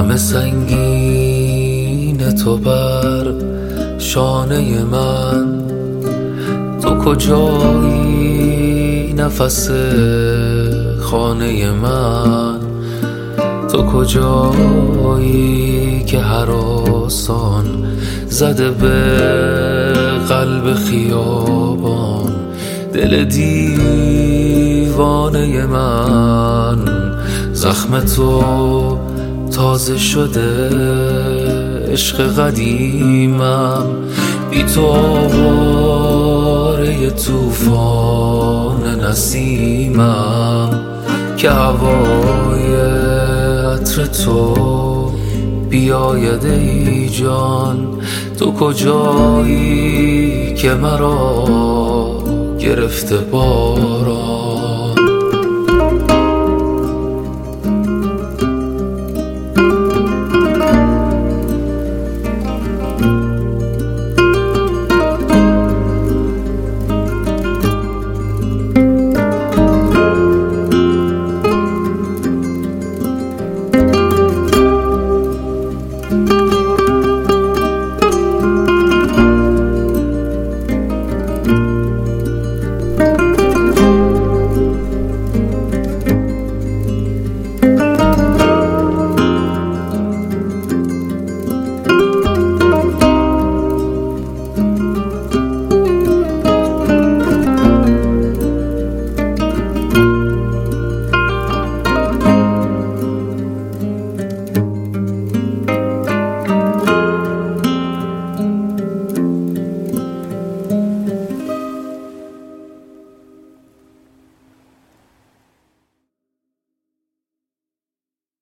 غم سنگین تو بر شانه من، تو کجایی نفس خانه من، تو کجایی که هراسان زده به قلب خیابان دل دیوانه من. زخم تو تازه شده عشق قدیمم، بی تو آواره توفان نسیمم که هوای عطر تو بیاید ای جان. تو کجایی که مرا گرفته باران؟